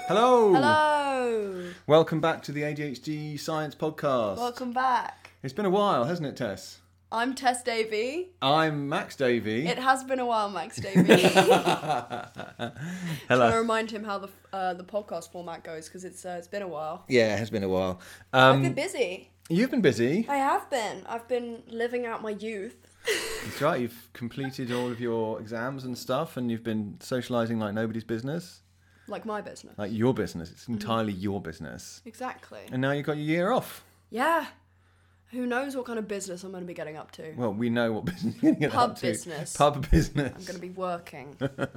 Hello. Hello. Welcome back to the ADHD Science Podcast. Welcome back. It's been a while, hasn't it, Tess? I'm Tess Davey. I'm Max Davey. It has been a while, Max Davey. Hello. Trying to remind him how the podcast format goes because it's been a while. Yeah, it has been a while. I've been busy. You've been busy. I have been. I've been living out my youth. That's right. You've completed all of your exams and stuff, and you've been socialising like nobody's business. Like my business. Like your business. It's entirely your business. Exactly. And now you've got your year off. Yeah. Who knows what kind of business I'm going to be getting up to? Well, we know what business you're going to get up to. Pub business. Pub business. I'm going to be working.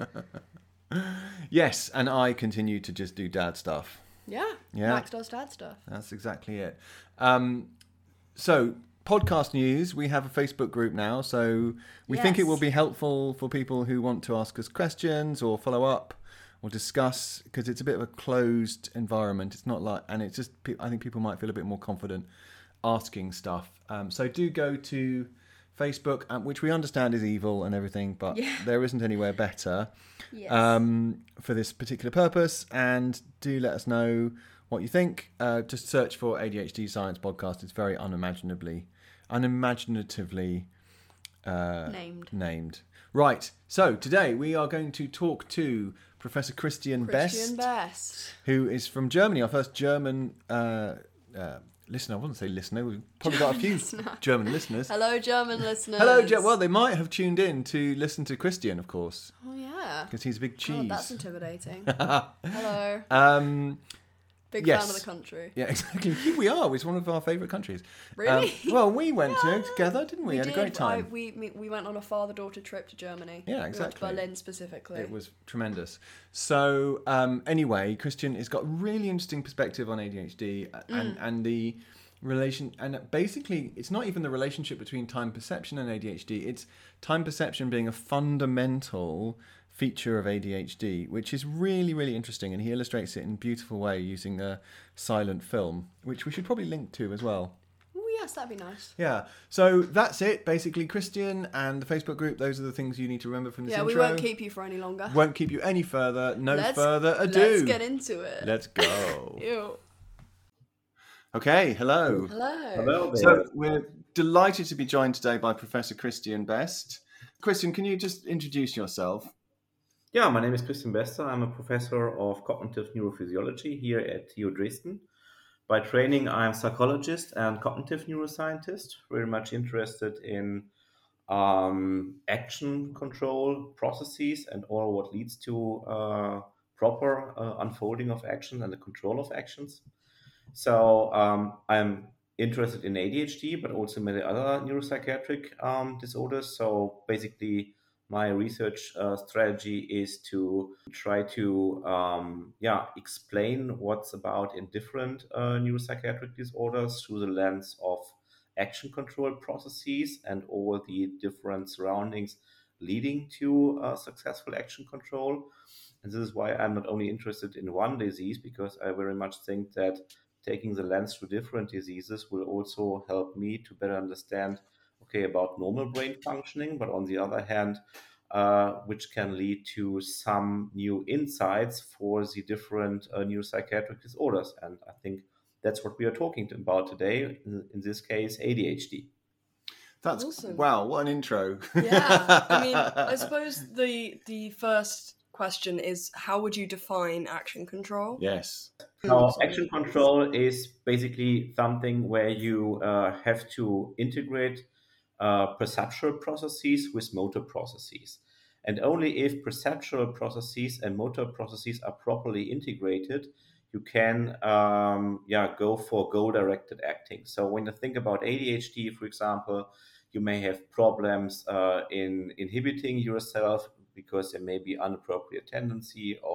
Yes, and I continue to just do dad stuff. Yeah. Max does dad stuff. That's exactly it. So, podcast news, we have a Facebook group now, so we think it will be helpful for people who want to ask us questions or follow up or discuss, because it's a bit of a closed environment. It's not like, and it's just, I think people might feel a bit more confident asking stuff. So do go to Facebook, which we understand is evil and everything, but there isn't anywhere better for this particular purpose. And do let us know what you think. Just search for ADHD Science Podcast. It's very unimaginatively named. Right. So today we are going to talk to Professor Christian Best, who is from Germany. Our first German listener. I wouldn't say listener. We've probably got a few German listeners. Hello, German listeners. Hello, well, they might have tuned in to listen to Christian, of course. Oh, yeah. Because he's a big cheese. God, that's intimidating. Hello. Big fan of the country. Yeah, exactly. We are. It's one of our favourite countries. Really? Well, we went to together, didn't we? We had did. a great time. We went on a father-daughter trip to Germany. Yeah, exactly. We went to Berlin specifically. It was tremendous. So, anyway, Christian has got a really interesting perspective on ADHD and the relation. And basically, it's not even the relationship between time perception and ADHD. It's time perception being a fundamental feature of ADHD, which is really, really interesting, and he illustrates it in a beautiful way using a silent film, which we should probably link to as well. Oh, yes, that'd be nice. Yeah, so that's it, basically. Christian and the Facebook group, those are the things you need to remember from this intro. Yeah, we won't keep you for any longer. Won't keep you any further. Further ado. Let's get into it. Let's go. Ew. Okay, hello. Hello. So we're delighted to be joined today by Professor Christian Best. Christian, can you just introduce yourself? Yeah, my name is Christian Bester. I'm a professor of cognitive neurophysiology here at TU Dresden. By training, I'm a psychologist and cognitive neuroscientist, very much interested in action control processes and all what leads to proper unfolding of action and the control of actions. So I'm interested in ADHD, but also many other neuropsychiatric disorders. So basically, my research strategy is to try to explain what's about in different neuropsychiatric disorders through the lens of action control processes and all the different surroundings leading to successful action control. And this is why I'm not only interested in one disease, because I very much think that taking the lens through different diseases will also help me to better understand about normal brain functioning, but on the other hand, which can lead to some new insights for the different neuropsychiatric disorders. And I think that's what we are talking about today, in this case, ADHD. That's awesome. Wow, what an intro. Yeah, I mean, I suppose the first question is, how would you define action control? Yes. Now, action control is basically something where you have to integrate perceptual processes with motor processes. And only if perceptual processes and motor processes are properly integrated, you can go for goal-directed acting. So when you think about ADHD, for example, you may have problems in inhibiting yourself because there may be inappropriate tendency of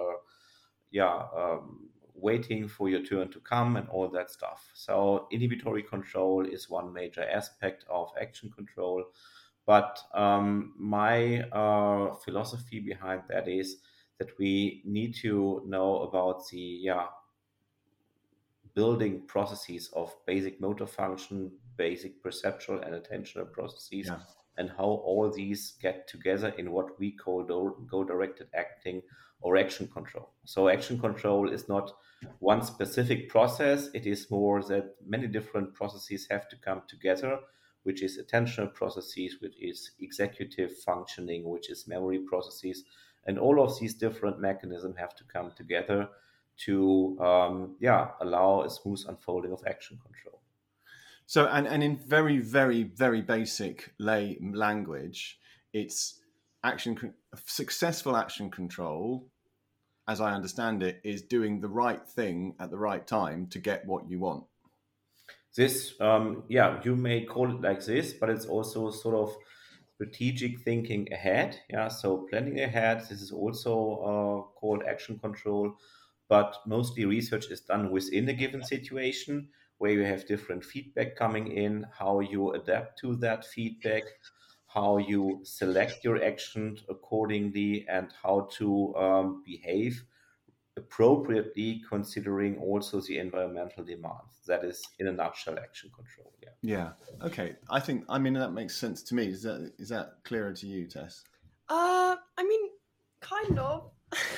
waiting for your turn to come and all that stuff. So inhibitory control is one major aspect of action control. But my philosophy behind that is that we need to know about the building processes of basic motor function, basic perceptual and attentional processes and how all these get together in what we call goal-directed acting or action control. So action control is not one specific process. It is more that many different processes have to come together, which is attentional processes, which is executive functioning, which is memory processes. And all of these different mechanisms have to come together to allow a smooth unfolding of action control. So, and in very, very, very basic lay language, it's successful action control, as I understand it, is doing the right thing at the right time to get what you want. This, you may call it like this, but it's also sort of strategic thinking ahead. Yeah, so planning ahead. This is also called action control, but mostly research is done within a given situation where you have different feedback coming in, how you adapt to that feedback, how you select your action accordingly, and how to behave appropriately, considering also the environmental demands. That is, in a nutshell, action control. Yeah. Okay. I mean, that makes sense to me. Is that clearer to you, Tess? I mean, kind of.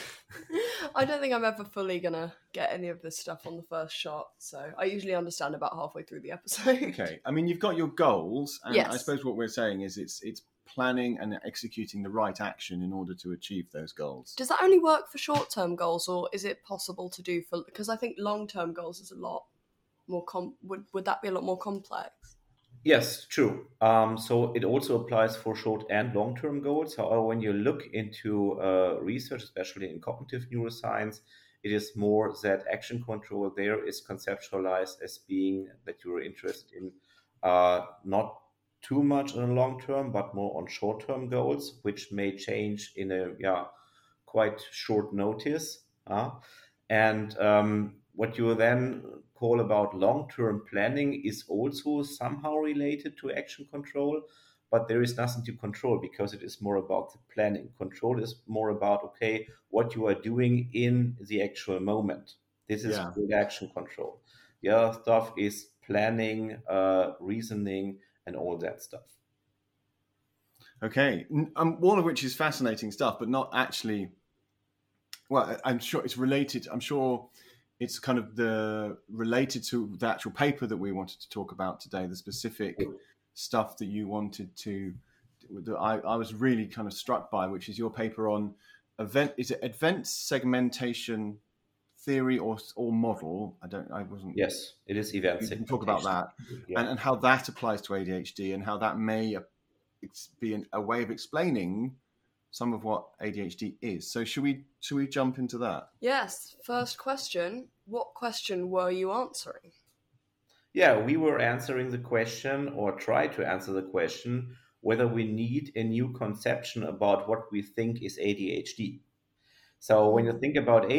I don't think I'm ever fully gonna get any of this stuff on the first shot, so I usually understand about halfway through the episode. Okay. I mean, you've got your goals, and yes. I suppose what we're saying is it's planning and executing the right action in order to achieve those goals. Does that only work for short-term goals, or is it possible to do for? Because I think long-term goals is a lot more would that be a lot more complex? Yes, true. So it also applies for short and long-term goals. However, when you look into research, especially in cognitive neuroscience, it is more that action control there is conceptualized as being that you're interested in not too much on a long term, but more on short-term goals, which may change in a quite short notice. And what you then call about long-term planning is also somehow related to action control, but there is nothing to control because it is more about the planning. Control is more about, okay, what you are doing in the actual moment. This is good action control. The other stuff is planning, reasoning, and all that stuff. Okay. All of which is fascinating stuff, but not actually... Well, I'm sure it's related. I'm sure it's kind of related to the actual paper that we wanted to talk about today, the specific stuff that you wanted to, that I was really kind of struck by, which is your paper on event segmentation theory or model? I wasn't. Yes, it is event segmentation. You can talk about that and how that applies to ADHD and how that may be a way of explaining some of what ADHD is. So should we jump into that? Yes. First question. What question were you answering? Yeah, we were answering the question, or tried to answer the question, whether we need a new conception about what we think is ADHD. So when you think about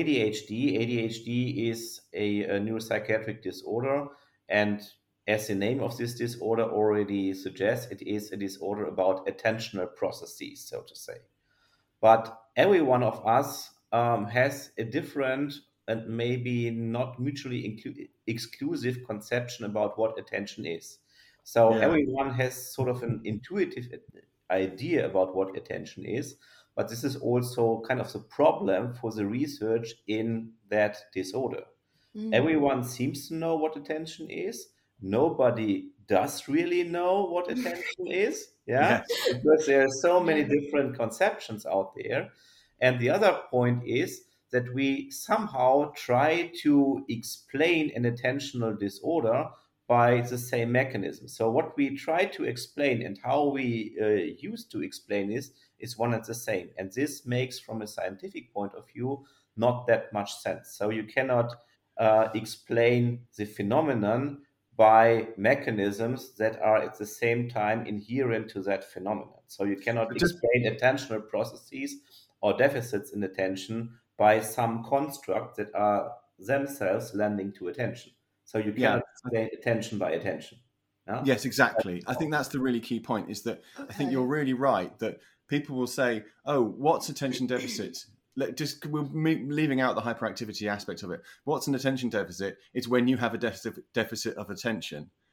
ADHD is a neuropsychiatric disorder, and as the name of this disorder already suggests, it is a disorder about attentional processes, so to say. But every one of us has a different and maybe not mutually exclusive conception about what attention is. So everyone has sort of an intuitive idea about what attention is, but this is also kind of the problem for the research in that disorder. Everyone seems to know what attention is. Nobody does really know what attention is, because there are so many different conceptions out there. And the other point is that we somehow try to explain an attentional disorder by the same mechanism. So what we try to explain and how we used to explain is one and the same. And this makes, from a scientific point of view, not that much sense. So you cannot explain the phenomenon by mechanisms that are at the same time inherent to that phenomenon. So you cannot explain attentional processes or deficits in attention by some construct that are themselves lending to attention. So you cannot explain attention by attention. No? Yes, exactly. I think that's the really key point, is that I think you're really right that people will say, oh, what's attention deficit? We're leaving out the hyperactivity aspect of it. What's an attention deficit? It's when you have a deficit of attention.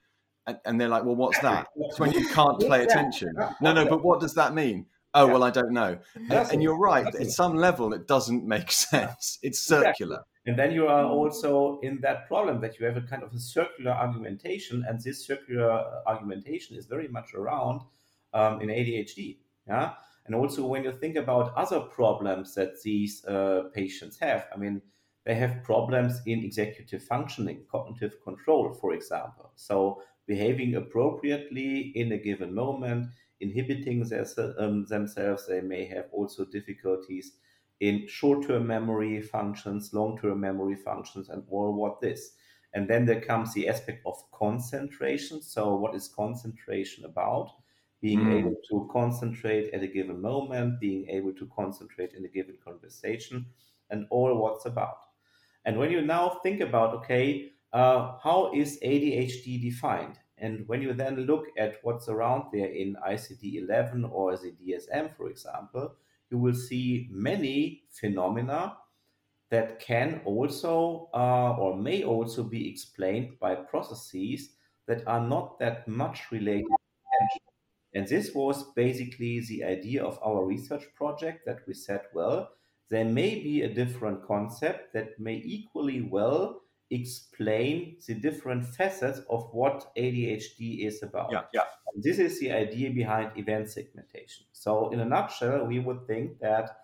And they're like, well, what's that? It's when you can't pay attention. No, but what does that mean? Oh, well, I don't know. And you're right. At some level, it doesn't make sense. It's circular. And then you are also in that problem that you have a kind of a circular argumentation, and this circular argumentation is very much around in ADHD. Yeah, and also when you think about other problems that these patients have, I mean, they have problems in executive functioning, cognitive control, for example. So behaving appropriately in a given moment, inhibiting themselves. They may have also difficulties in short-term memory functions, long-term memory functions, and all what this. And then there comes the aspect of concentration. So what is concentration about? Being able to concentrate at a given moment, being able to concentrate in a given conversation, and all what's about. And when you now think about, okay, how is ADHD defined? And when you then look at what's around there in ICD-11 or the DSM, for example, you will see many phenomena that can also or may also be explained by processes that are not that much related to attention. And this was basically the idea of our research project, that we said, well, there may be a different concept that may equally well explain the different facets of what ADHD is about. Yeah. And this is the idea behind event segmentation. So in a nutshell, we would think that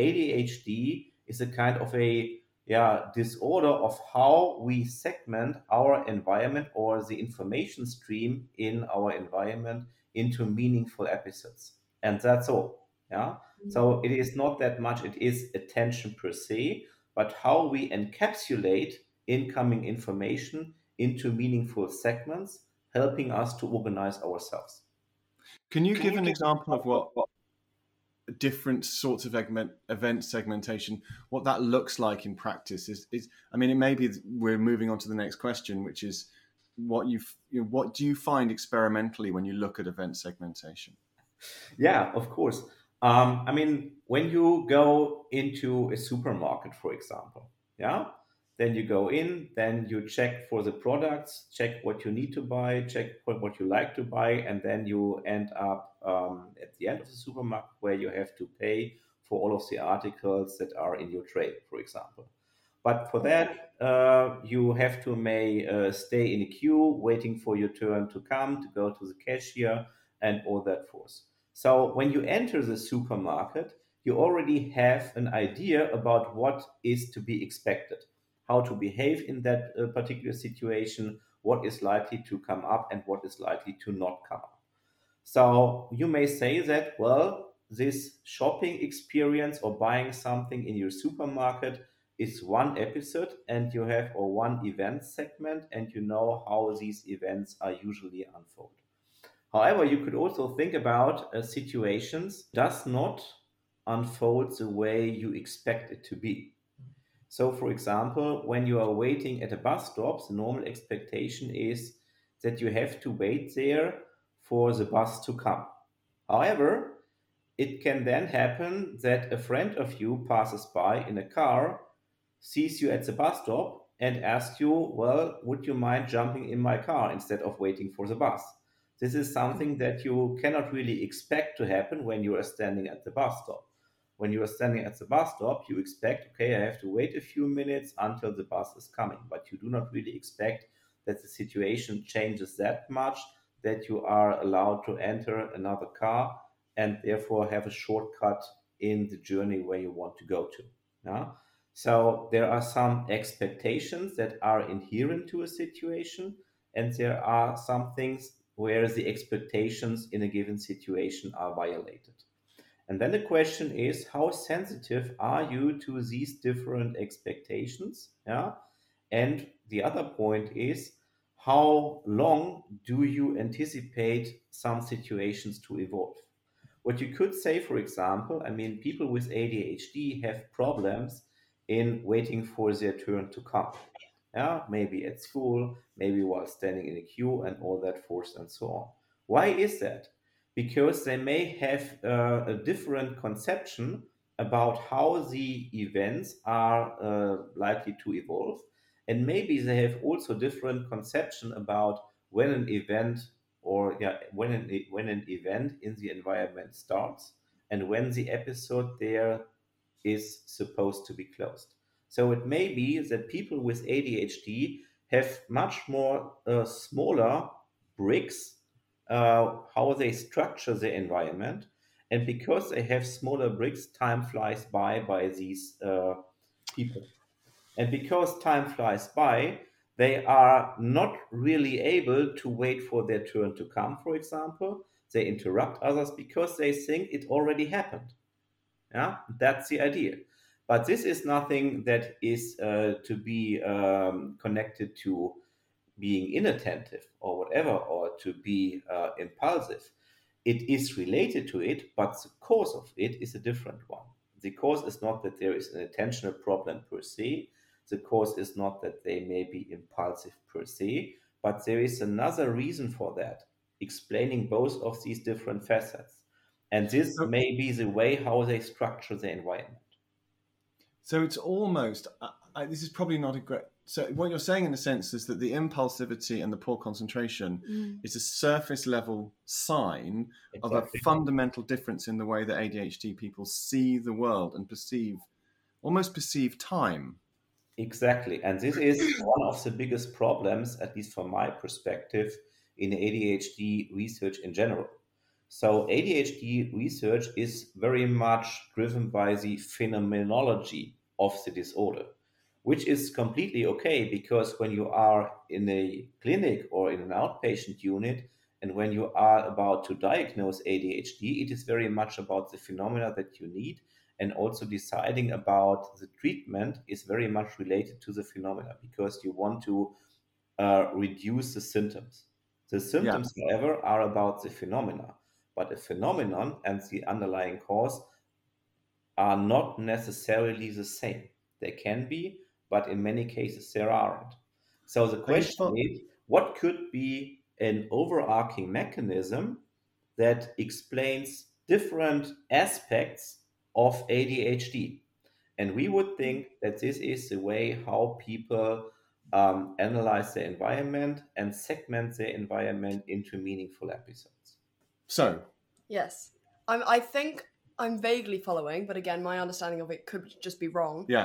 ADHD is a kind of a disorder of how we segment our environment or the information stream in our environment into meaningful episodes. And that's all. Yeah. So it is not that much, it is attention per se, but how we encapsulate incoming information into meaningful segments, helping us to organize ourselves. Can you give an example of what different sorts of event segmentation, what that looks like in practice? I mean, it may be we're moving on to the next question, which is what do you find experimentally when you look at event segmentation? Yeah, of course. I mean, when you go into a supermarket, for example, then you go in, then you check for the products, check what you need to buy, check what you like to buy, and then you end up at the end of the supermarket where you have to pay for all of the articles that are in your tray, for example. But for that, you have to stay in a queue, waiting for your turn to come, to go to the cashier, and all that forth. So when you enter the supermarket, you already have an idea about what is to be expected, how to behave in that particular situation, what is likely to come up and what is likely to not come up. So you may say that, well, this shopping experience or buying something in your supermarket is one episode and you have one event segment, and you know how these events are usually unfold. However, you could also think about situations does not unfold the way you expect it to be. So, for example, when you are waiting at a bus stop, the normal expectation is that you have to wait there for the bus to come. However, it can then happen that a friend of you passes by in a car, sees you at the bus stop, and asks you, well, would you mind jumping in my car instead of waiting for the bus? This is something that you cannot really expect to happen when you are standing at the bus stop. When you are standing at the bus stop, you expect, okay, I have to wait a few minutes until the bus is coming. But you do not really expect that the situation changes that much that you are allowed to enter another car and therefore have a shortcut in the journey where you want to go to. Yeah? So there are some expectations that are inherent to a situation, and there are some things where the expectations in a given situation are violated. And then the question is, how sensitive are you to these different expectations? Yeah. And the other point is, how long do you anticipate some situations to evolve? What you could say, for example, I mean, people with ADHD have problems in waiting for their turn to come. Yeah, maybe at school, maybe while standing in a queue and all that forth and so on. Why is that? Because they may have a different conception about how the events are likely to evolve. And maybe they have also different conception about when an event when an event in the environment starts and when the episode there is supposed to be closed. So it may be that people with ADHD have much more smaller bricks, how they structure the environment. And because they have smaller bricks, time flies by these people. And because time flies by, they are not really able to wait for their turn to come, for example. They interrupt others because they think it already happened. Yeah, that's the idea. But this is nothing that is to be connected to being inattentive or whatever, or to be impulsive. It is related to it, but the cause of it is a different one. The cause is not that there is an attentional problem per se. The cause is not that they may be impulsive per se, but there is another reason for that, explaining both of these different facets. And this may be the way how they structure the environment. So it's almost, this is probably not a great, so what you're saying in a sense is that the impulsivity and the poor concentration is a surface level sign of a fundamental difference in the way that ADHD people see the world and almost perceive time. Exactly. And this is one of the biggest problems, at least from my perspective, in ADHD research in general. So ADHD research is very much driven by the phenomenology of the disorder, which is completely okay, because when you are in a clinic or in an outpatient unit, and when you are about to diagnose ADHD, it is very much about the phenomena that you need, and also deciding about the treatment is very much related to the phenomena, because you want to reduce the symptoms. The symptoms, however, are about the phenomena. But a phenomenon and the underlying cause are not necessarily the same. They can be, but in many cases there aren't. So the question is, what could be an overarching mechanism that explains different aspects of ADHD? And we would think that this is the way how people analyze their environment and segment their environment into meaningful episodes. So, yes, I think I'm vaguely following, but again, my understanding of it could just be wrong. Yeah.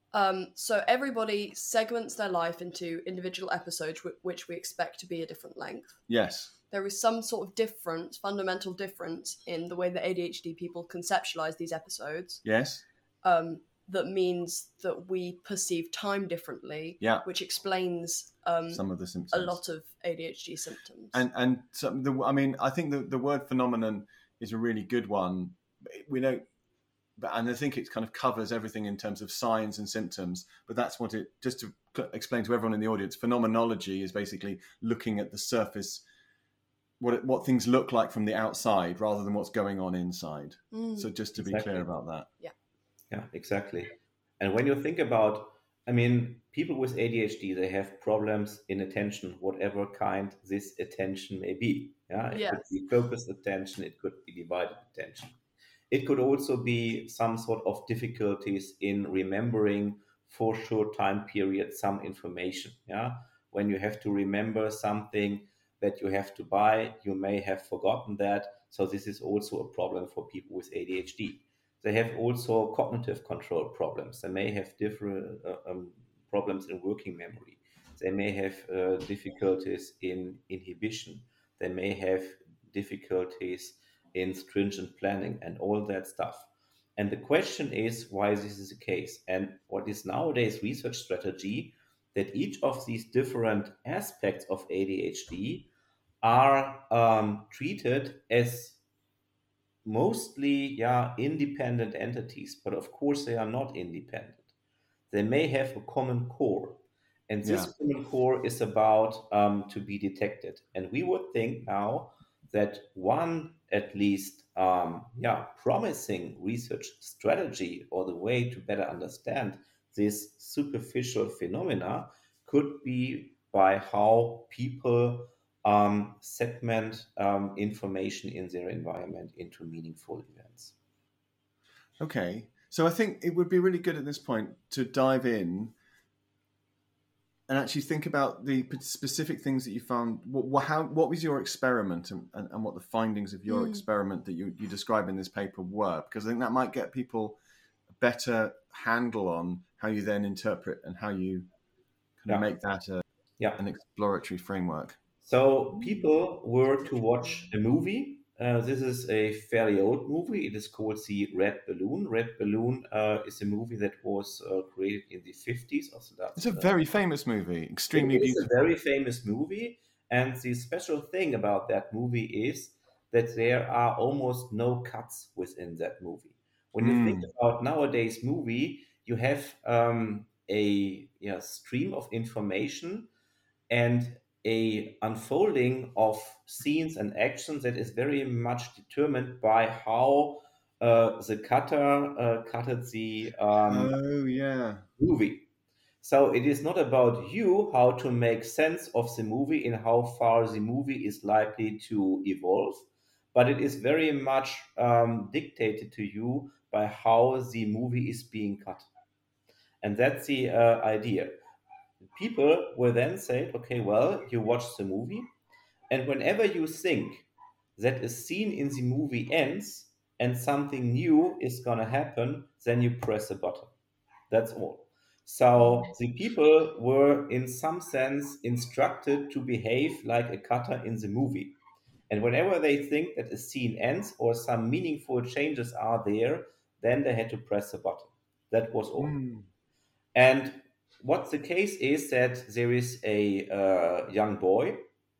So everybody segments their life into individual episodes, which we expect to be a different length. Yes. There is some sort of fundamental difference in the way that ADHD people conceptualize these episodes. Yes. That means that we perceive time differently, which explains some of the symptoms, a lot of ADHD symptoms. And so I think the word phenomenon is a really good one. We know, and I think it kind of covers everything in terms of signs and symptoms. But that's what it. Just to explain to everyone in the audience, phenomenology is basically looking at the surface, what things look like from the outside rather than what's going on inside. So just to be clear about that. Yeah, exactly. And when you think about, people with ADHD, they have problems in attention, whatever kind this attention may be. Yeah, it could be focused attention, it could be divided attention. It could also be some sort of difficulties in remembering for short time periods some information. Yeah, when you have to remember something that you have to buy, you may have forgotten that. So this is also a problem for people with ADHD. They have also cognitive control problems. They may have different problems in working memory. They may have difficulties in inhibition. They may have difficulties in stringent planning and all that stuff. And the question is why this is the case. And what is nowadays research strategy, that each of these different aspects of ADHD are treated as mostly independent entities, but of course they are not independent. They may have a common core, and this common core is about to be detected. And we would think now that one at least promising research strategy, or the way to better understand this superficial phenomena, could be by how people segment information in their environment into meaningful events. Okay, so I think it would be really good at this point to dive in and actually think about the specific things that you found. What was your experiment, and what the findings of your experiment that you describe in this paper were? Because I think that might get people a better handle on how you then interpret and how you kind of make that an exploratory framework. So people were to watch a movie. This is a fairly old movie. It is called The Red Balloon. Red Balloon is a movie that was created in the 50s. It's a very famous movie, extremely beautiful. It's a very famous movie. And the special thing about that movie is that there are almost no cuts within that movie. When you think about nowadays movie, you have a stream of information and a unfolding of scenes and actions that is very much determined by how the cutter cutted the movie. So it is not about you how to make sense of the movie and how far the movie is likely to evolve, but it is very much dictated to you by how the movie is being cut. And that's the idea. People will then say, okay, well, you watch the movie, and whenever you think that a scene in the movie ends and something new is going to happen, then you press a button. That's all. So the people were in some sense instructed to behave like a cutter in the movie. And whenever they think that a scene ends or some meaningful changes are there, then they had to press a button. That was all. And what's the case is that there is a young boy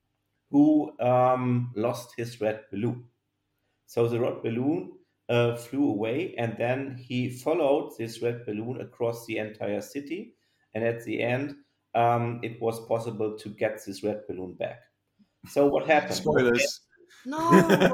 who lost his red balloon. So the red balloon flew away, and then he followed this red balloon across the entire city. And at the end, it was possible to get this red balloon back. So what happened? Spoilers. No,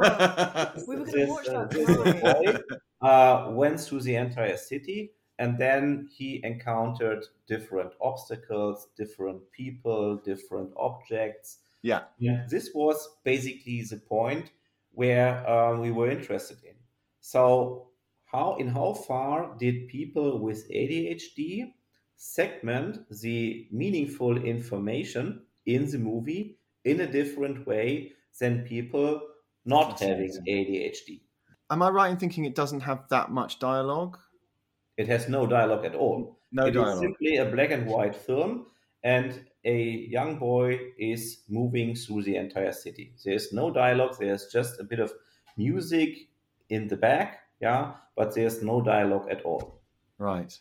we were going to watch that. This boy went through the entire city, and then he encountered different obstacles, different people, different objects. Yeah. This was basically the point where we were interested in. So how far did people with ADHD segment the meaningful information in the movie in a different way than people not having ADHD? Am I right in thinking it doesn't have that much dialogue? It has no dialogue at all. It is simply a black and white film, and a young boy is moving through the entire city. There's no dialogue. There's just a bit of music in the back, but there's no dialogue at all. Right.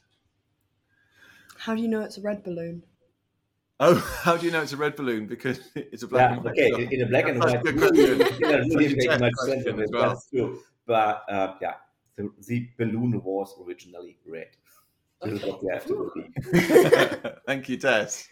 How do you know it's a red balloon? Oh, how do you know it's a red balloon? Because it's a black and white. Okay, in a black and white balloon, it doesn't really make much sense of it. That's true. But the balloon was originally red. This is what you have to believe. Thank you, Tess.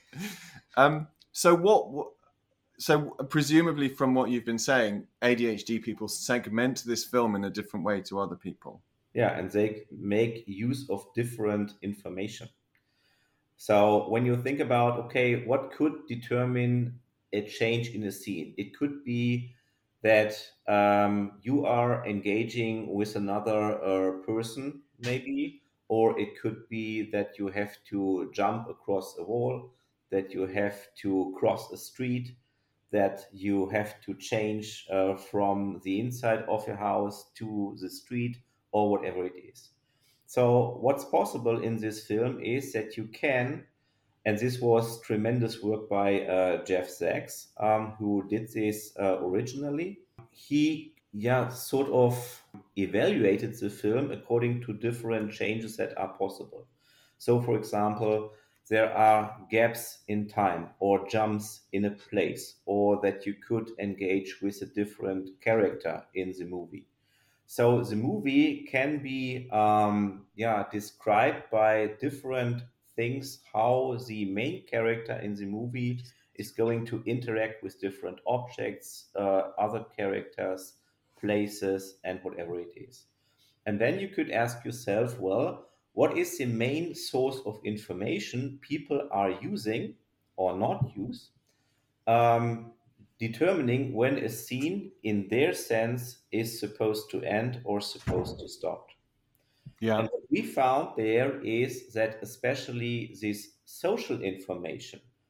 So presumably from what you've been saying, ADHD people segment this film in a different way to other people. Yeah, and they make use of different information. So when you think about, okay, what could determine a change in a scene? It could be that you are engaging with another person, maybe, or it could be that you have to jump across a wall, that you have to cross a street, that you have to change from the inside of your house to the street, or whatever it is. So what's possible in this film is that you can, and this was tremendous work by Jeff Sachs, who did this originally. He sort of evaluated the film according to different changes that are possible. So, for example, there are gaps in time or jumps in a place, or that you could engage with a different character in the movie. So the movie can be described by different things, how the main character in the movie is going to interact with different objects, other characters, places, and whatever it is. And then you could ask yourself, well, what is the main source of information people are using or not use, determining when a scene in their sense is supposed to end or supposed to start. Yeah. And what we found there is that especially this social information,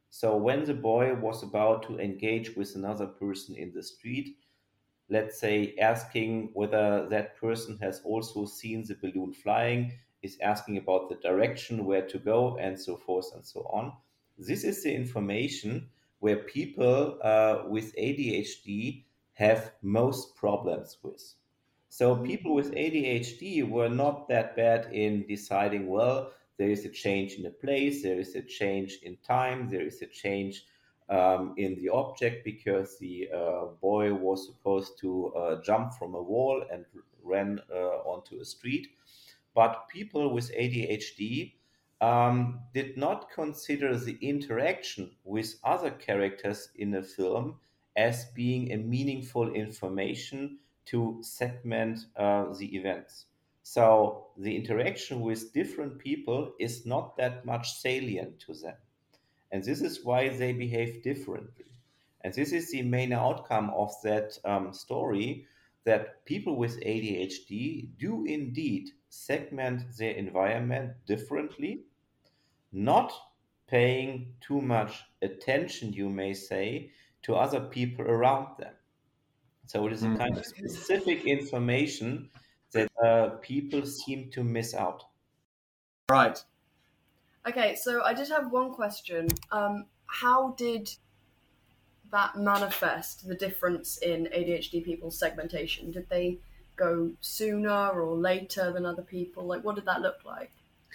So when the boy was about to engage with another person in the street, let's say asking whether that person has also seen the balloon flying, is asking about the direction, where to go, and so forth and so on. This is the information where people with ADHD have most problems with. So people with ADHD were not that bad in deciding, well, there is a change in a place, there is a change in time, there is a change in the object because the boy was supposed to jump from a wall and ran onto a street. But people with ADHD did not consider the interaction with other characters in a film as being a meaningful information to segment the events. So the interaction with different people is not that much salient to them. And this is why they behave differently. And this is the main outcome of that story, that people with ADHD do indeed segment their environment differently, not paying too much attention, you may say, to other people around them. So it is a kind of specific information that people seem to miss out. Right. Okay, so I just have one question. How did that manifest the difference in ADHD people's segmentation? Did they go sooner or later than other people? Like, what did that look like?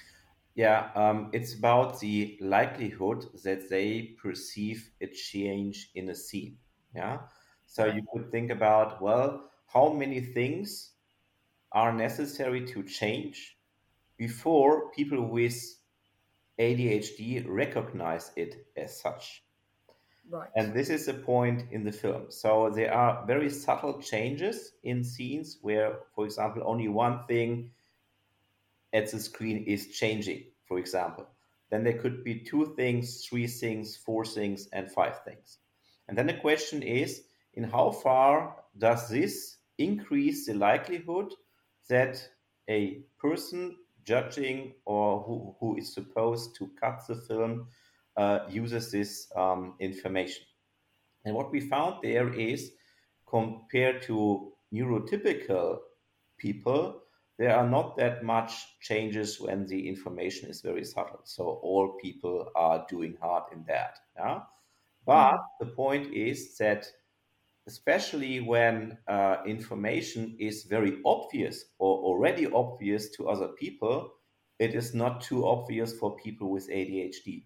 Yeah, it's about the likelihood that they perceive a change in a scene. Yeah. So you could think about, well, how many things are necessary to change before people with ADHD recognize it as such. Right. And this is the point in the film. So there are very subtle changes in scenes where, for example, only one thing at the screen is changing, for example. Then there could be 2 things, 3 things, 4 things, and 5 things. And then the question is, in how far does this increase the likelihood that a person judging or who is supposed to cut the film uses this information? And what we found there is, compared to neurotypical people, there are not that much changes when the information is very subtle. So all people are doing hard in that. Yeah? But the point is that especially when information is very obvious or already obvious to other people, it is not too obvious for people with ADHD.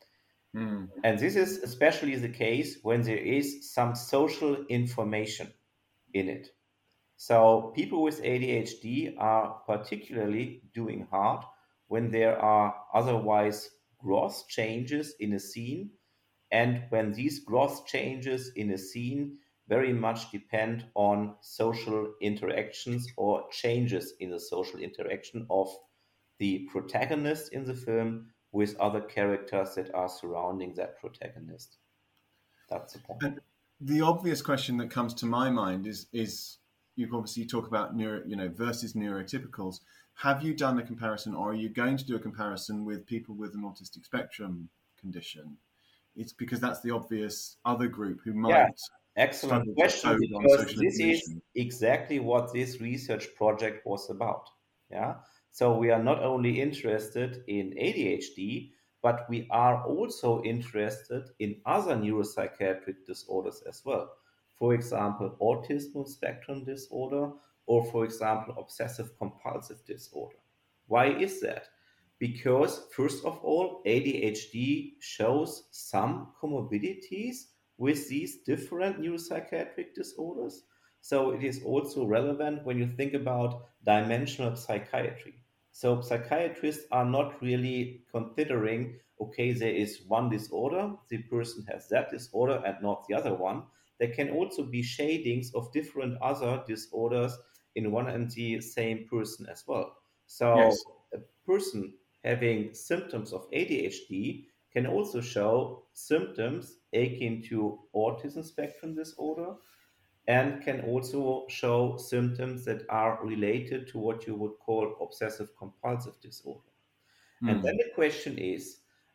And this is especially the case when there is some social information in it. So people with ADHD are particularly doing hard when there are otherwise gross changes in a scene, and when these gross changes in a scene very much depend on social interactions or changes in the social interaction of the protagonist in the film with other characters that are surrounding that protagonist. That's the point. And the obvious question that comes to my mind is you obviously talk about versus neurotypicals. Have you done a comparison, or are you going to do a comparison with people with an autistic spectrum condition? It's because that's the obvious other group who might. Excellent question, because this is exactly what this research project was about. Yeah. So we are not only interested in ADHD, but we are also interested in other neuropsychiatric disorders as well. For example, autism spectrum disorder, or for example, obsessive compulsive disorder. Why is that? Because first of all, ADHD shows some comorbidities with these different neuropsychiatric disorders. So it is also relevant when you think about dimensional psychiatry. So psychiatrists are not really considering, okay, there is one disorder, the person has that disorder and not the other one. There can also be shadings of different other disorders in one and the same person as well. So yes, a person having symptoms of ADHD can also show symptoms akin to autism spectrum disorder, and can also show symptoms that are related to what you would call obsessive compulsive disorder. And then the question is,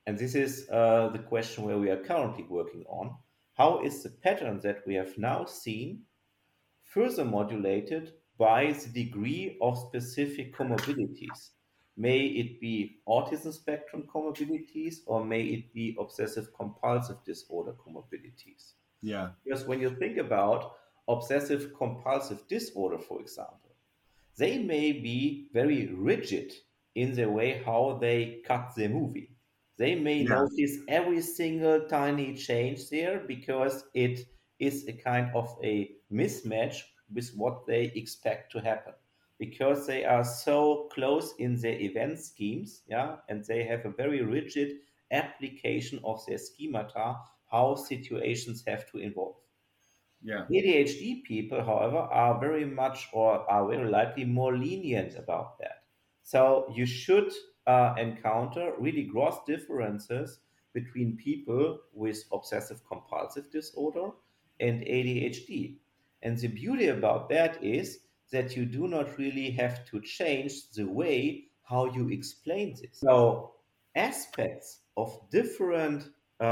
and this is the question where we are currently working on, how is the pattern that we have now seen further modulated by the degree of specific comorbidities? May it be autism spectrum comorbidities, or may it be obsessive compulsive disorder comorbidities? Yeah. Because when you think about obsessive compulsive disorder, for example, they may be very rigid in the way how they cut their movie. They may notice every single tiny change there because it is a kind of a mismatch with what they expect to happen, because they are so close in their event schemes, and they have a very rigid application of their schemata, how situations have to evolve. Yeah. ADHD people, however, are very much, or are very likely, more lenient about that. So you should encounter really gross differences between people with obsessive compulsive disorder and ADHD. And the beauty about that is that you do not really have to change the way how you explain this. So aspects of different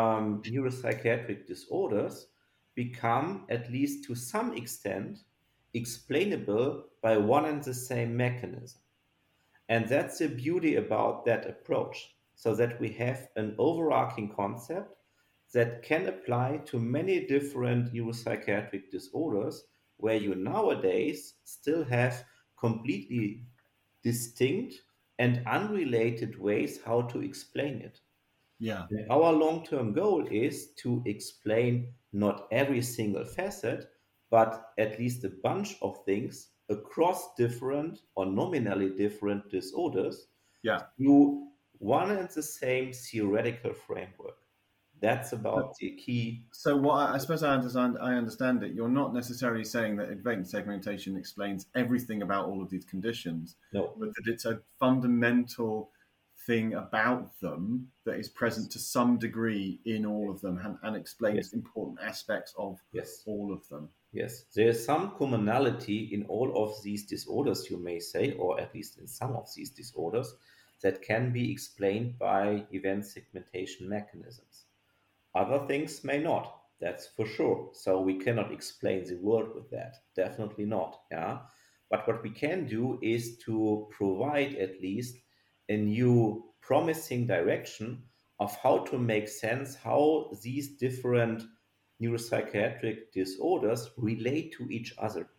neuropsychiatric disorders become, at least to some extent, explainable by one and the same mechanism. And that's the beauty about that approach, so that we have an overarching concept that can apply to many different neuropsychiatric disorders, where you nowadays still have completely distinct and unrelated ways how to explain it. Yeah. And our long-term goal is to explain not every single facet, but at least a bunch of things across different or nominally different disorders through one and the same theoretical framework. That's about the key. So what I suppose I understand it. You're not necessarily saying that event segmentation explains everything about all of these conditions, No, but that it's a fundamental thing about them that is present to some degree in all of them, and explains important aspects of all of them. Yes, there's some commonality in all of these disorders, you may say, or at least in some of these disorders, that can be explained by event segmentation mechanisms. Other things may not, that's for sure. So we cannot explain the world with that, definitely not. But what we can do is to provide at least a new promising direction of how to make sense how these different neuropsychiatric disorders relate to each other.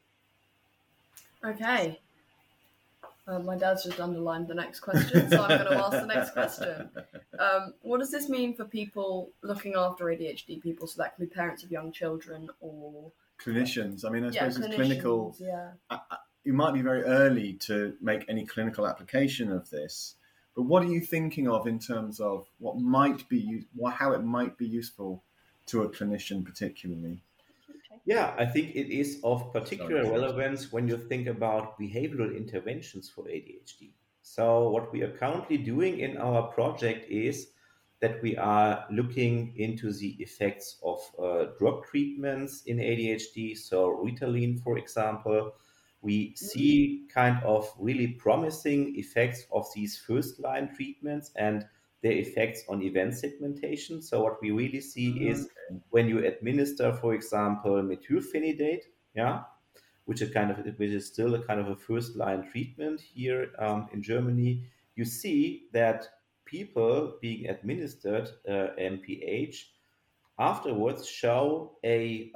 Okay. My dad's just underlined the next question, so I'm going to ask the next question. What does this mean for people looking after ADHD people? So that can be parents of young children or clinicians. I mean, I suppose it's clinical. Yeah. It might be very early to make any clinical application of this, but what are you thinking of in terms of what might be, how it might be useful to a clinician particularly? Yeah, I think it is of particular relevance when you think about behavioral interventions for ADHD. So what we are currently doing in our project is that we are looking into the effects of drug treatments in ADHD. So Ritalin, for example, we see kind of really promising effects of these first-line treatments and their effects on event segmentation. So what we really see is when you administer, for example, methylphenidate, which is still a kind of a first-line treatment here in Germany, you see that people being administered MPH afterwards show a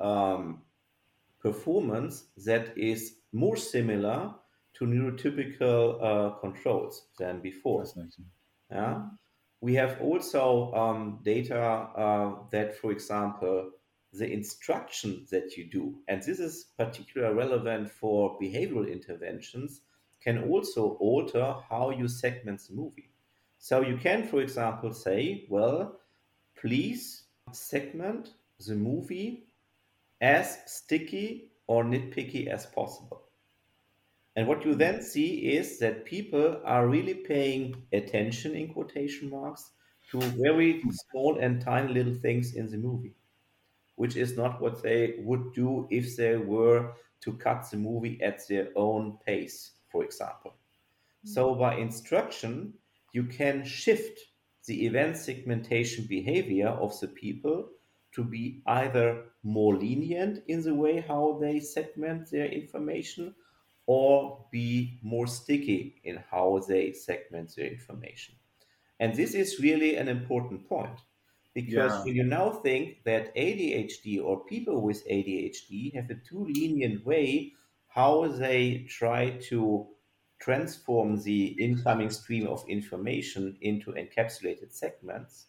performance that is more similar to neurotypical controls than before. We have also data that, for example, the instruction that you do, and this is particularly relevant for behavioral interventions, can also alter how you segment the movie. So you can, for example, say, well, please segment the movie as sticky or nitpicky as possible. And what you then see is that people are really paying attention, in quotation marks, to very small and tiny little things in the movie, which is not what they would do if they were to cut the movie at their own pace, for example. So by instruction, you can shift the event segmentation behavior of the people to be either more lenient in the way how they segment their information, or be more sticky in how they segment their information. And this is really an important point, because when you now think that ADHD or people with ADHD have a too lenient way how they try to transform the incoming stream of information into encapsulated segments,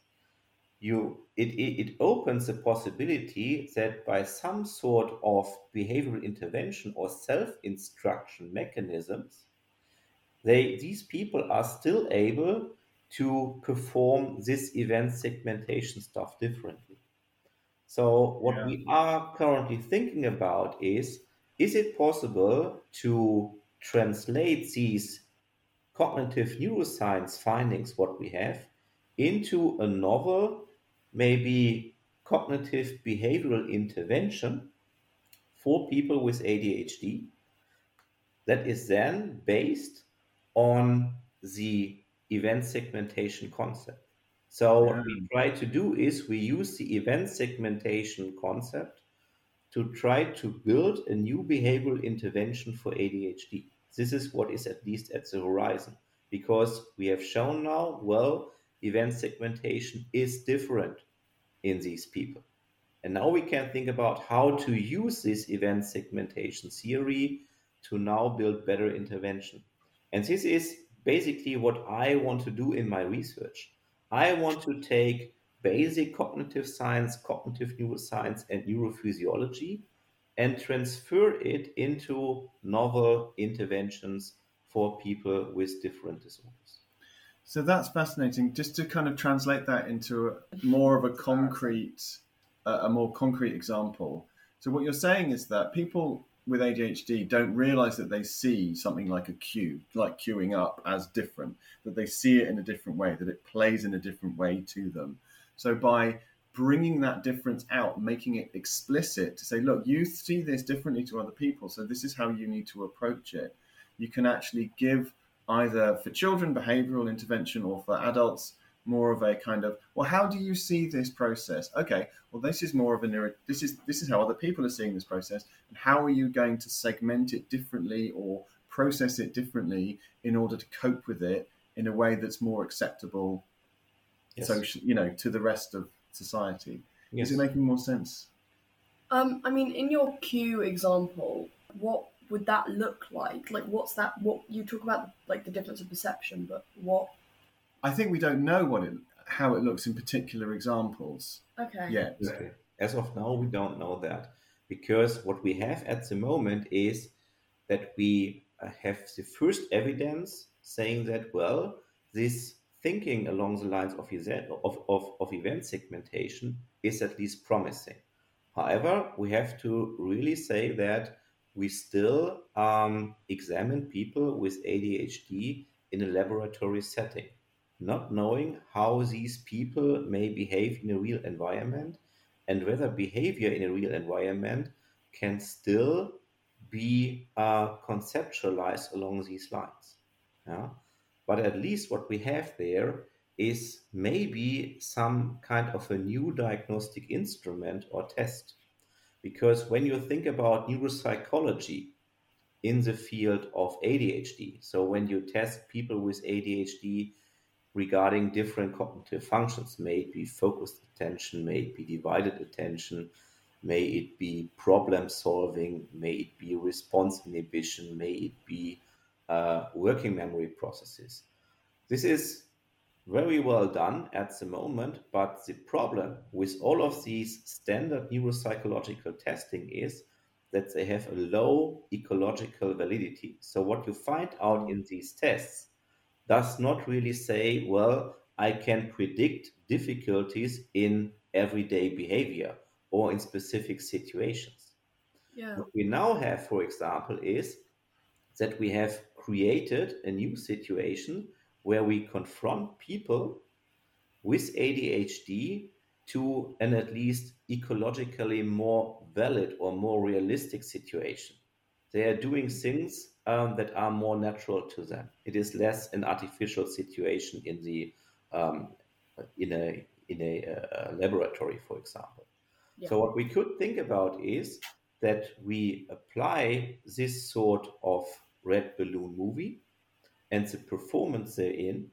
it opens the possibility that by some sort of behavioral intervention or self-instruction mechanisms, these people are still able to perform this event segmentation stuff differently. So what we are currently thinking about is it possible to translate these cognitive neuroscience findings, what we have, into a novel, maybe cognitive behavioral intervention for people with ADHD that is then based on the event segmentation concept. So what we try to do is we use the event segmentation concept to try to build a new behavioral intervention for ADHD. This is what is at least at the horizon, because we have shown now, well, event segmentation is different in these people. And now we can think about how to use this event segmentation theory to now build better intervention. And this is basically what I want to do in my research. I want to take basic cognitive science, cognitive neuroscience, and neurophysiology and transfer it into novel interventions for people with different disorders. So that's fascinating. Just to kind of translate that into more of a more concrete example. So what you're saying is that people with ADHD don't realize that they see something like a cue, like queuing up, as different, that they see it in a different way, that it plays in a different way to them. So by bringing that difference out, making it explicit to say, look, you see this differently to other people, so this is how you need to approach it. You can actually give, either for children, behavioral intervention, or for adults, more of a kind of, well, how do you see this process? Okay, well, this is more of this is how other people are seeing this process, and how are you going to segment it differently or process it differently in order to cope with it in a way that's more acceptable, to the rest of society? Yes. Is it making more sense? I mean, in your cue example, what would that look like? Like, what's that? What you talk about, like the difference of perception, but what? I think we don't know how it looks in particular examples. Okay. Yeah. Exactly. As of now, we don't know that, because what we have at the moment is that we have the first evidence saying that, well, this thinking along the lines of event segmentation is at least promising. However, we have to really say that we still examine people with ADHD in a laboratory setting, not knowing how these people may behave in a real environment, and whether behavior in a real environment can still be conceptualized along these lines. Yeah? But at least what we have there is maybe some kind of a new diagnostic instrument or test. Because when you think about neuropsychology in the field of ADHD, so when you test people with ADHD regarding different cognitive functions, may it be focused attention, may it be divided attention, may it be problem solving, may it be response inhibition, may it be working memory processes. This is very well done at the moment, but the problem with all of these standard neuropsychological testing is that they have a low ecological validity. So what you find out in these tests does not really say, well, I can predict difficulties in everyday behavior or in specific situations. Yeah. What we now have, for example, is that we have created a new situation where we confront people with ADHD to an at least ecologically more valid or more realistic situation. They are doing things that are more natural to them. It is less an artificial situation in the in a laboratory, for example. Yeah. So what we could think about is that we apply this sort of red balloon movie and the performance therein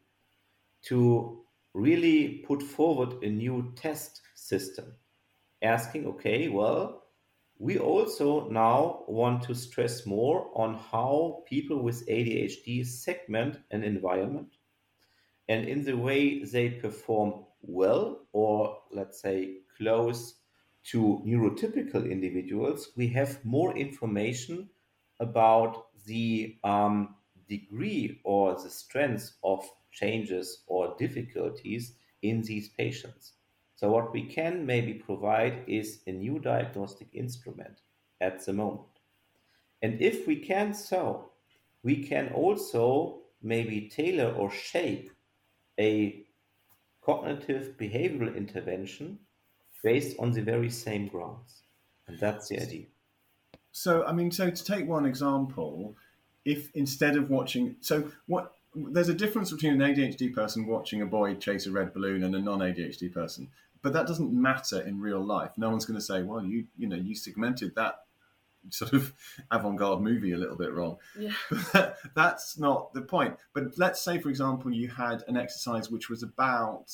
to really put forward a new test system, asking, okay, well, we also now want to stress more on how people with ADHD segment an environment and in the way they perform well, or let's say close to neurotypical individuals, we have more information about the degree or the strength of changes or difficulties in these patients. So, what we can maybe provide is a new diagnostic instrument at the moment. And if we can so, we can also maybe tailor or shape a cognitive behavioral intervention based on the very same grounds. And that's the idea. So, I mean, so to take one example, if instead of watching, there's a difference between an ADHD person watching a boy chase a red balloon and a non-ADHD person, but that doesn't matter in real life. No one's going to say, well, you segmented that sort of avant-garde movie a little bit wrong. Yeah. But that's not the point. But let's say, for example, you had an exercise which was about,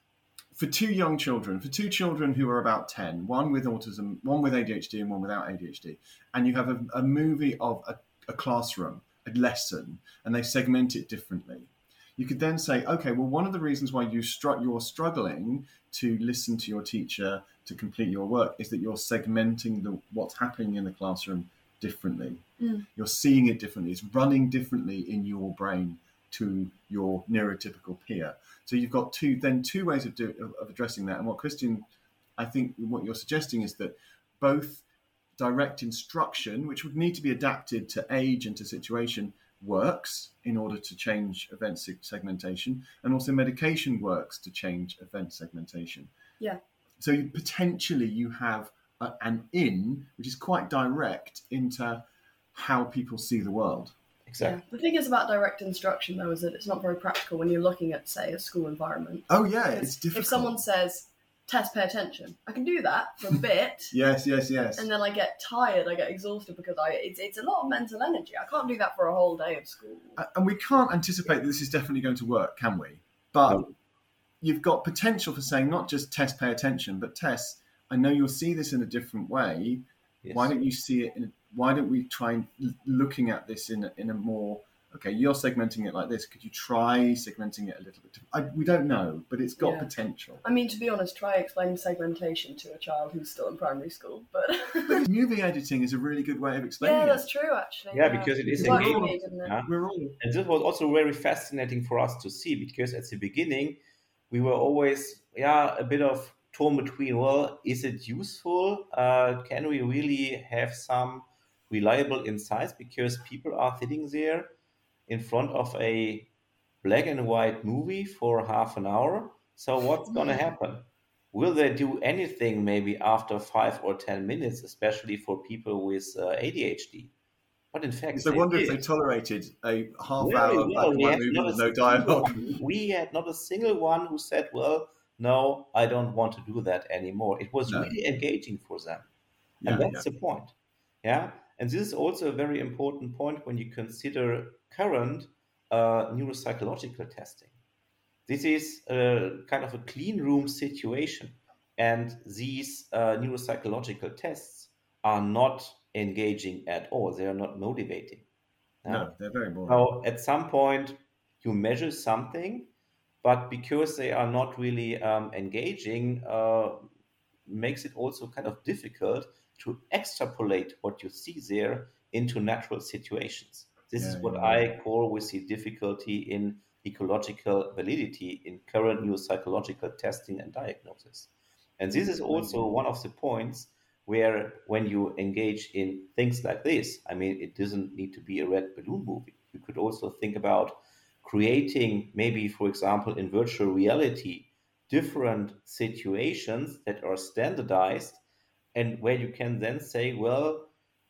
for two children who are about 10, one with autism, one with ADHD and one without ADHD, and you have a movie of a classroom, a lesson, and they segment it differently. You could then say, okay, well, one of the reasons why you're struggling to listen to your teacher to complete your work is that you're segmenting what's happening in the classroom differently. You're seeing it differently. It's running differently in your brain to your neurotypical peer. So you've got two ways of addressing that. And what Christian, I think what you're suggesting is that both direct instruction, which would need to be adapted to age and to situation, works in order to change event segmentation, and also medication works to change event segmentation. Yeah. So potentially you have an in, which is quite direct into how people see the world. Exactly. Yeah. The thing is about direct instruction, though, is that it's not very practical when you're looking at, say, a school environment. Oh, yeah, it's difficult. If someone says, test, pay attention, I can do that for a bit. Yes. And then I get tired, I get exhausted because it's a lot of mental energy. I can't do that for a whole day of school. And we can't anticipate that this is definitely going to work, can we? But No. You've got potential for saying not just test, pay attention, but test, I know you'll see this in a different way. Yes. Why don't you see it why don't we try looking at this in a more, okay, you're segmenting it like this. Could you try segmenting it a little bit? We don't know, but it's got potential. I mean, to be honest, try explaining segmentation to a child who's still in primary school. But movie editing is a really good way of explaining it. Yeah, that's true, actually. Yeah, because it is engaging. We're all... And this was also very fascinating for us to see, because at the beginning, we were always, a bit of torn between, well, is it useful? Can we really have some reliable insights? Because people are sitting there in front of a black and white movie for half an hour. So what's going to happen? Will they do anything maybe after 5 or 10 minutes, especially for people with ADHD? But in fact, so I wonder if they tolerated a half-hour black and white movie with no dialogue. We had not a single one who said, well, no, I don't want to do that anymore. It was really engaging for them. And that's the point. Yeah. And this is also a very important point when you consider current neuropsychological testing. This is kind of a clean room situation. And these neuropsychological tests are not engaging at all. They are not motivating. No, they're very boring. So at some point, you measure something, but because they are not really engaging, makes it also kind of difficult to extrapolate what you see there into natural situations. This is what I call with the difficulty in ecological validity in current neuropsychological testing and diagnosis. And this is also one of the points where when you engage in things like this, I mean, it doesn't need to be a red balloon movie. You could also think about creating maybe, for example, in virtual reality, different situations that are standardized and where you can then say, well,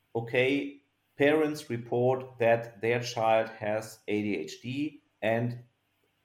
okay, parents report that their child has ADHD and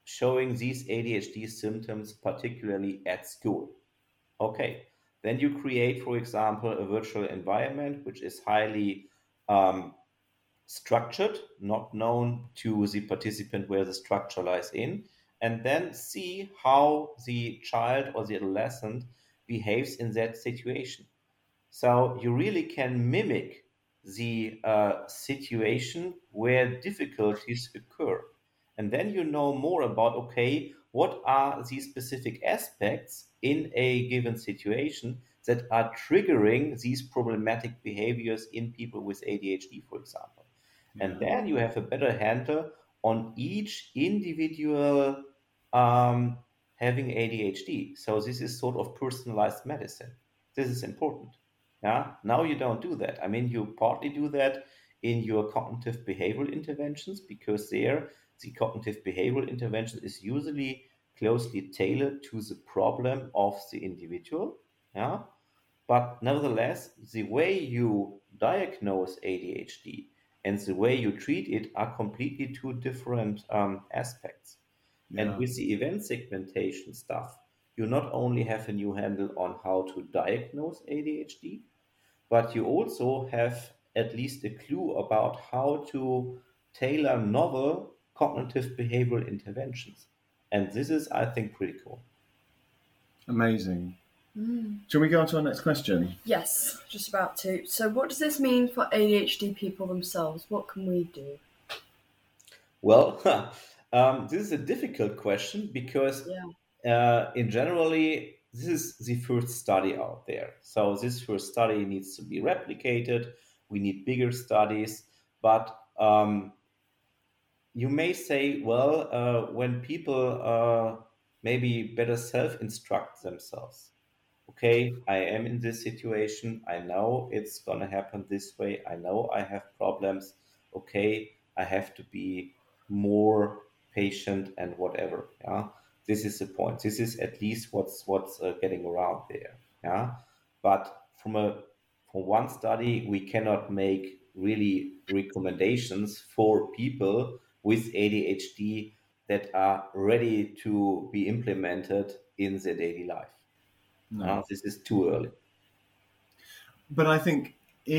showing these ADHD symptoms, particularly at school. Okay, then you create, for example, a virtual environment which is highly structured, not known to the participant where the structure lies in, and then see how the child or the adolescent behaves in that situation. So you really can mimic the situation where difficulties occur. And then you know more about, okay, what are these specific aspects in a given situation that are triggering these problematic behaviors in people with ADHD, for example. And then you have a better handle on each individual having ADHD. So this is sort of personalized medicine. This is important. Yeah. Now you don't do that. I mean, you partly do that in your cognitive behavioral interventions, because there the cognitive behavioral intervention is usually closely tailored to the problem of the individual. Yeah. But nevertheless, the way you diagnose ADHD and the way you treat it are completely two different aspects. And with the event segmentation stuff, you not only have a new handle on how to diagnose ADHD, but you also have at least a clue about how to tailor novel cognitive behavioral interventions. And this is, I think, pretty cool. Amazing. Shall we go on to our next question? Yes, just about to. So what does this mean for ADHD people themselves? What can we do? Well, this is a difficult question because in generally, this is the first study out there. So this first study needs to be replicated. We need bigger studies. But you may say, well, when people maybe better self-instruct themselves. Okay, I am in this situation. I know it's going to happen this way. I know I have problems. Okay, I have to be more patient and whatever. Yeah, this is the point. This is at least what's getting around there. Yeah, but from one study, we cannot make really recommendations for people with ADHD that are ready to be implemented in their daily life. No, this is too early. But I think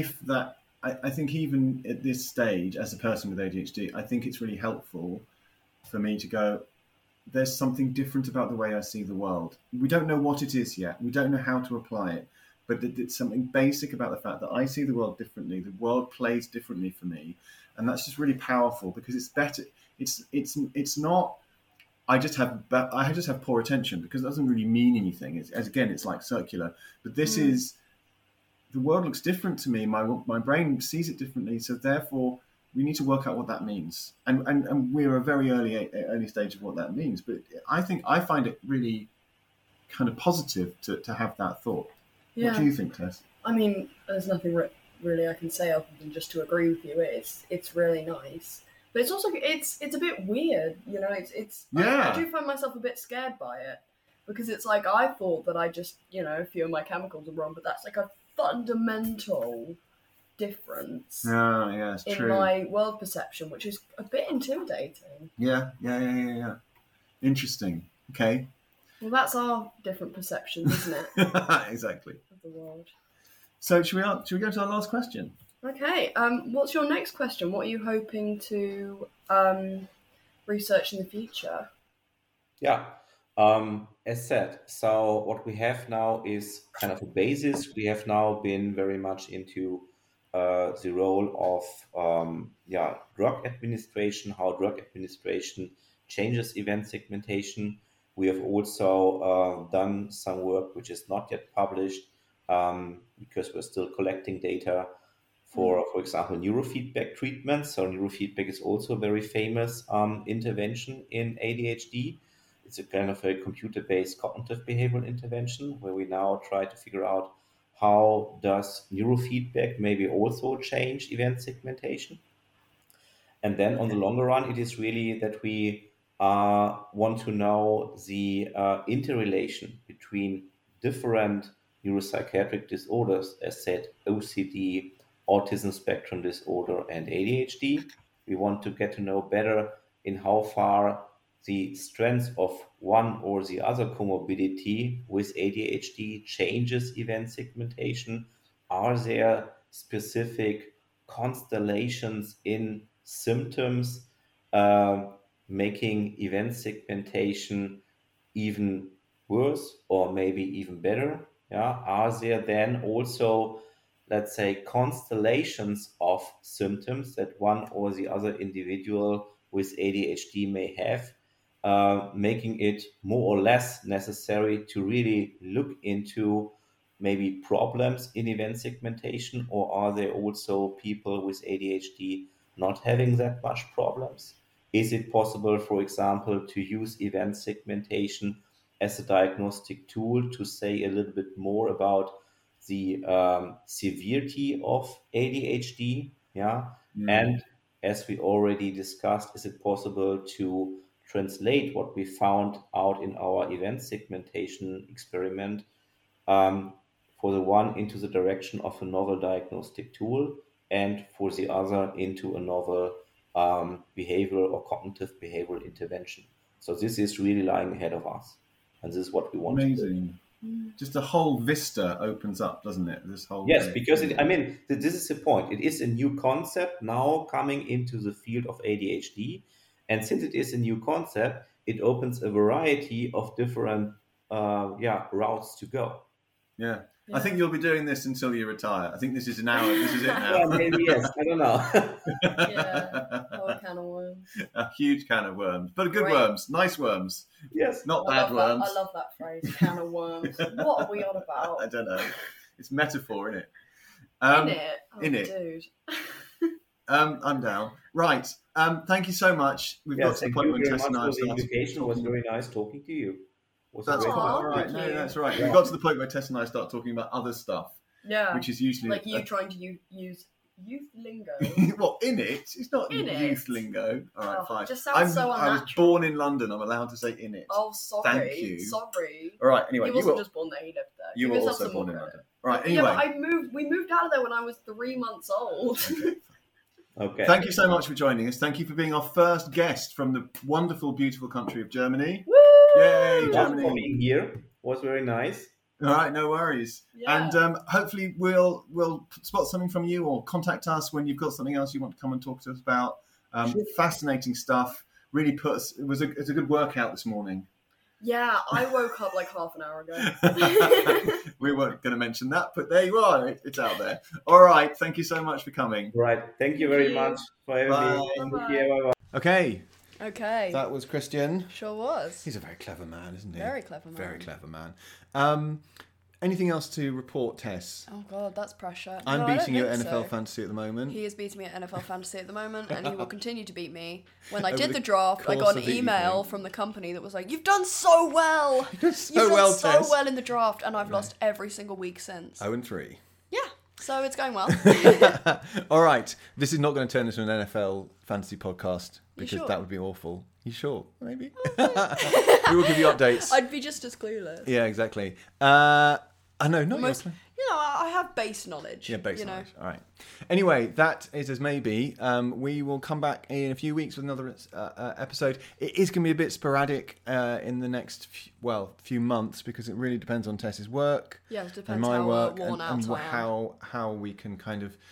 I think even at this stage, as a person with ADHD, I think it's really helpful for me to go, there's something different about the way I see the world. We don't know what it is yet. We don't know how to apply it. But it's something basic about the fact that I see the world differently. The world plays differently for me. And that's just really powerful because it's better. It's not... I just have poor attention because it doesn't really mean anything. It's like circular. But this is, the world looks different to me. My brain sees it differently. So therefore, we need to work out what that means. And we're a very early stage of what that means. But I find it really kind of positive to have that thought. Yeah. What do you think, Tess? I mean, there's nothing really I can say other than just to agree with you. It's really nice. But it's also it's a bit weird, you know. I do find myself a bit scared by it because it's like I thought that I just, you know, a few of my chemicals are wrong, but that's like a fundamental difference. It's in true. My world perception, which is a bit intimidating. Yeah. Interesting. Okay. Well, that's our different perceptions, isn't it? Exactly. Of the world. So should we go to our last question? Okay, what's your next question? What are you hoping to research in the future? Yeah, as said, so what we have now is kind of a basis. We have now been very much into the role of drug administration, how drug administration changes event segmentation. We have also done some work which is not yet published because we're still collecting data for example, neurofeedback treatment. So neurofeedback is also a very famous intervention in ADHD. It's a kind of a computer-based cognitive behavioral intervention where we now try to figure out how does neurofeedback maybe also change event segmentation. And then on the longer run, it is really that we want to know the interrelation between different neuropsychiatric disorders, as said, OCD, autism spectrum disorder, and ADHD. We want to get to know better in how far the strength of one or the other comorbidity with ADHD changes event segmentation? Are there specific constellations in symptoms making event segmentation even worse or maybe even better? Yeah. Are there then also, let's say, constellations of symptoms that one or the other individual with ADHD may have, making it more or less necessary to really look into maybe problems in event segmentation? Or are there also people with ADHD not having that much problems? Is it possible, for example, to use event segmentation as a diagnostic tool to say a little bit more about the severity of ADHD? Yeah. And as we already discussed, is it possible to translate what we found out in our event segmentation experiment for the one into the direction of a novel diagnostic tool, and for the other into a novel behavioral or cognitive behavioral intervention? So this is really lying ahead of us, and this is what we want to do. Just a whole vista opens up, doesn't it? This whole because this is the point. It is a new concept now coming into the field of ADHD, and since it is a new concept, it opens a variety of different routes to go. Yeah. I think you'll be doing this until you retire. I think this is an hour. This is it now. Yeah, maybe yes. I don't know. Yeah, a can of worms. A huge can of worms, but good worms, nice worms. Yes, not bad worms. I love that phrase, can of worms. What are we on about? I don't know. It's metaphor, isn't it? In it, dude. I'm down. Right. Thank you so much. We've got to the point where Tess and I have started. It was very nice talking to you. That's quite all right. No, that's right. Yeah. We got to the point where Tess and I start talking about other stuff. Yeah. Which is usually like you trying to use youth lingo. Well, in it. It's not youth lingo. All right, fine. It just sounds so unnatural. I was born in London. I'm allowed to say in it. Oh, sorry. Thank you. Sorry. All right. Anyway, he wasn't just born there. He lived there. You were also born in London. All right. Anyway, yeah, but we moved out of there when I was 3 months old. Okay. Thank you so much for joining us. Thank you for being our first guest from the wonderful, beautiful country of Germany. Woo! Yay, Germany! For being here was very nice. All right, no worries. Yeah. And hopefully we'll spot something from you or contact us when you've got something else you want to come and talk to us about. Sure. Fascinating stuff. Really it's a good workout this morning. Yeah, I woke up like half an hour ago. We weren't going to mention that, but there you are. It's out there. All right. Thank you so much for coming. Right. Thank you very much for having me. Bye. Okay. That was Christian. Sure was. He's a very clever man, isn't he? Very clever man. Very clever man. Anything else to report, Tess? Oh, God, that's pressure. I'm beating you at NFL Fantasy at the moment. He is beating me at NFL Fantasy at the moment, and he will continue to beat me. When I did the draft, I got an email from the company that was like, "You've done so well! You've done so well in the draft," and I've lost every single week since. 0-3. Yeah, so it's going well. All right. This is not going to turn into an NFL Fantasy podcast, because sure? that would be awful. You sure? Maybe. We will give you updates. I'd be just as clueless. Yeah, exactly. I know, not most, I have base knowledge. Yeah, base knowledge. All right. Anyway, that is as maybe. We will come back in a few weeks with another episode. It is going to be a bit sporadic in the next few months, because it really depends on Tess's work. Yeah, it depends and my work worn and out how we can kind of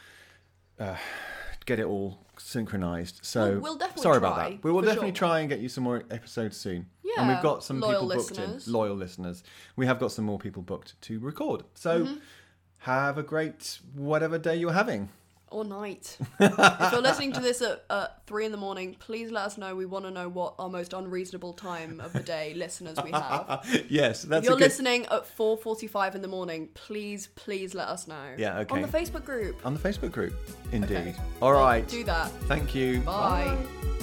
get it all synchronized. So we'll definitely sorry try, about that. We will definitely try and get you some more episodes soon. Yeah, and we've got some people listeners. booked in. Loyal listeners. We have got some more people booked to record. So have a great whatever day you're having. Or night. If you're listening to this at 3 a.m, please let us know. We want to know what our most unreasonable time of the day listeners we have. Yes, that's if you're listening at 4:45 in the morning, please let us know. Yeah, okay. On the Facebook group. On the Facebook group, indeed. Okay. All right. Do that. Thank you. Bye.